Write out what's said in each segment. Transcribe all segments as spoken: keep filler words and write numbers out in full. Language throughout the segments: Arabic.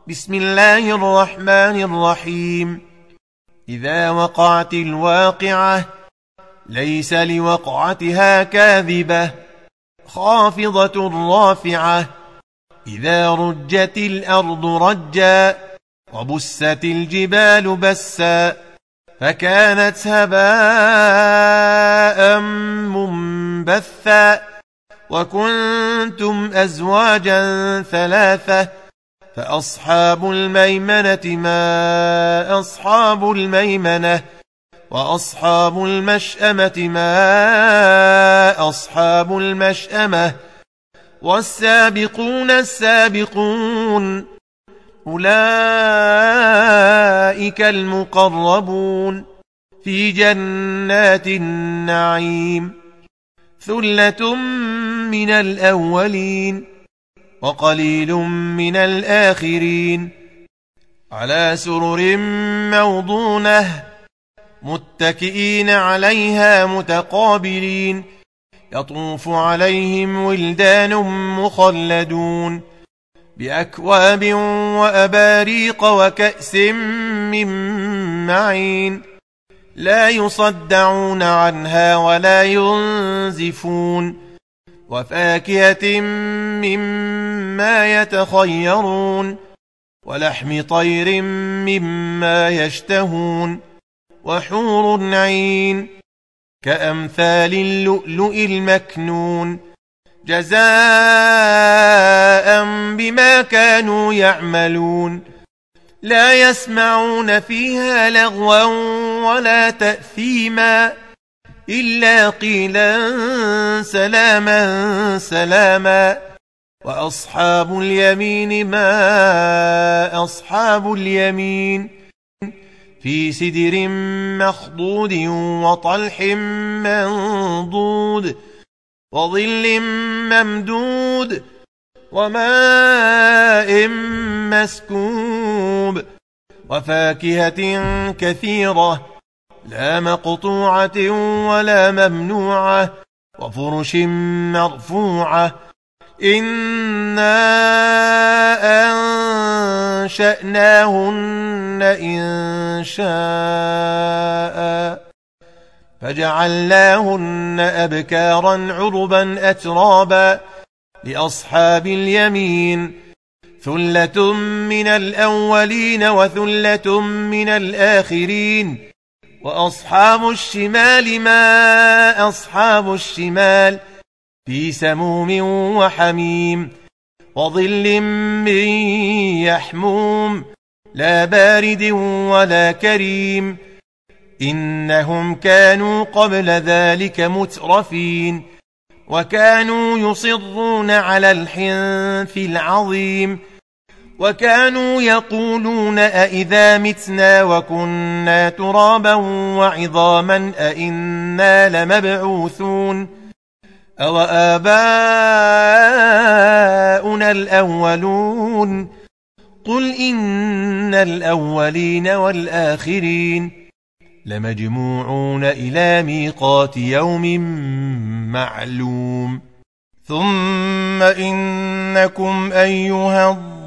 بسم الله الرحمن الرحيم. إذا وقعت الواقعة ليس لوقعتها كاذبة خافضة رافعة. إذا رجت الأرض رجا وبست الجبال بسا فكانت هباء منبثا وكنتم أزواجا ثلاثة فأصحاب الميمنة ما أصحاب الميمنة وأصحاب المشأمة ما أصحاب المشأمة والسابقون السابقون أولئك المقربون في جنات النعيم ثلة من الأولين وقليل من الآخرين على سرر موضونة متكئين عليها متقابلين يطوف عليهم ولدان مخلدون بأكواب وأباريق وكأس من معين لا يصدعون عنها ولا ينزفون وفاكهة مما يتخيرون ولحم طير مما يشتهون وحور عين كأمثال اللؤلؤ المكنون جزاء بما كانوا يعملون لا يسمعون فيها لغوا ولا تأثيما إلا قيلا سلاما سلاما وأصحاب اليمين ما أصحاب اليمين في سدر مخضود وطلح منضود وظل ممدود وماء مسكوب وفاكهة كثيرة لا مقطوعة ولا ممنوعة وفرش مرفوعة إنا أنشأناهن إن شاء فجعلناهن أبكارا عربا أترابا لأصحاب اليمين ثلة من الأولين وثلة من الآخرين وأصحاب الشمال ما أصحاب الشمال في سموم وحميم وظل من يحموم لا بارد ولا كريم إنهم كانوا قبل ذلك مترفين وكانوا يصرون على الحنث العظيم وكانوا يقولون أئذا متنا وكنا ترابا وعظاما أئنا لمبعوثون أو آباؤنا الأولون قل إن الأولين والآخرين لمجموعون إلى ميقات يوم معلوم ثم إنكم أيها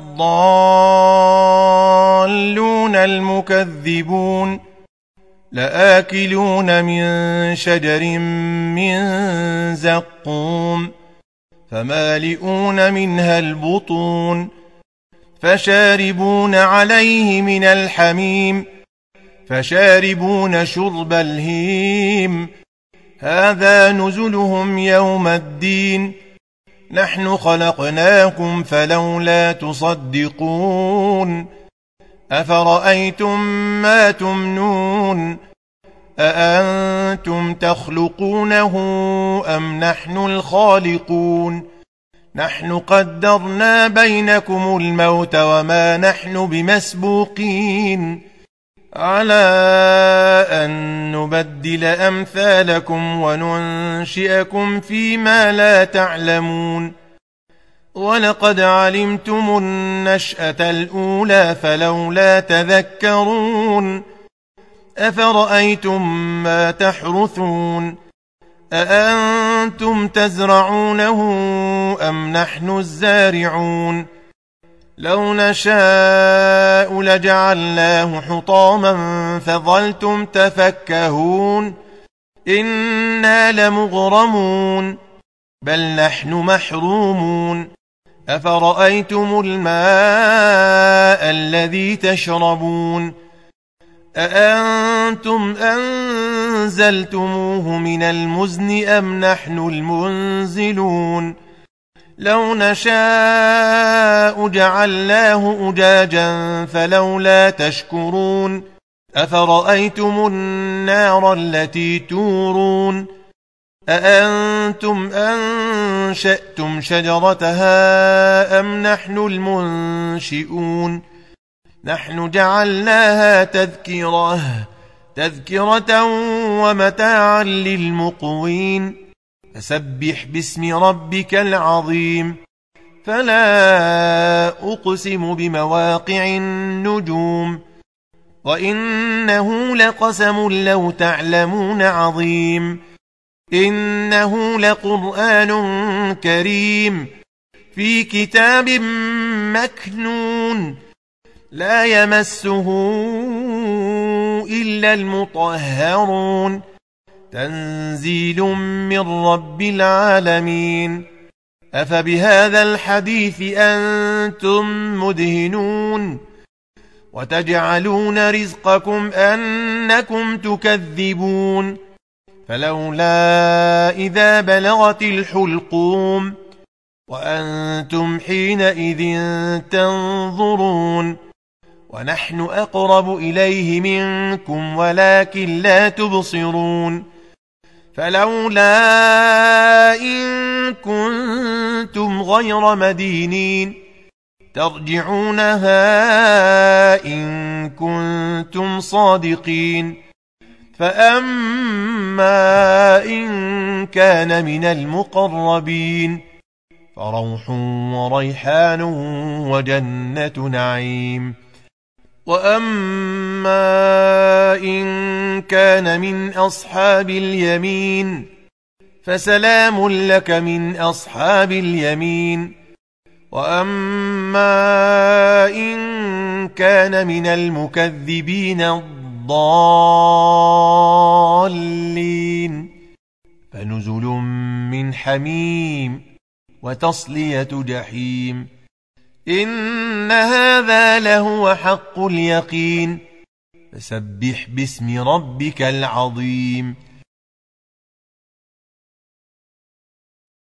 الضالون المكذبون لآكلون من شجر من زقوم فمالئون منها البطون فشاربون عليه من الحميم فشاربون شرب الهيم هذا نزلهم يوم الدين نحن خلقناكم فلولا تصدقون أفرأيتم ما تمنون أأنتم تخلقونه أم نحن الخالقون نحن قدرنا بينكم الموت وما نحن بمسبوقين على أن نبدل أمثالكم وننشئكم فيما لا تعلمون ولقد علمتم النشأة الأولى فلولا تذكرون أفرأيتم ما تحرثون أأنتم تزرعونه أم نحن الزارعون لو نشاء لجعلناه حطاما فظلتم تفكهون إنا لمغرمون بل نحن محرومون أفرأيتم الماء الذي تشربون أأنتم أنزلتموه من المزن أم نحن المنزلون لو نشاء جعلناه أجاجا فلولا تشكرون أفرأيتم النار التي تورون أأنتم أنشأتم شجرتها أم نحن المنشئون نحن جعلناها تذكرة تذكرة ومتاعا للمقوين فسبح باسم ربك العظيم فلا أقسم بمواقع النجوم وإنه لقسم لو تعلمون عظيم إنه لقرآن كريم في كتاب مكنون لا يمسه إلا المطهرون تنزيل من رب العالمين أفبهذا الحديث أنتم مدهنون وتجعلون رزقكم أنكم تكذبون فلولا إذا بلغت الحلقوم وأنتم حينئذ تنظرون ونحن أقرب إليه منكم ولكن لا تبصرون فلولا إن كنتم غير مدينين ترجعونها إن كنتم صادقين فأما إن كان من المقربين فروح وريحان وجنة نعيم وأما إن كان من أصحاب اليمين فسلام لك من أصحاب اليمين وأما إن كان من المكذبين الضالين فنزل من حميم وتصلية جحيم إن هذا لهو حق اليقين فسبح باسم ربك العظيم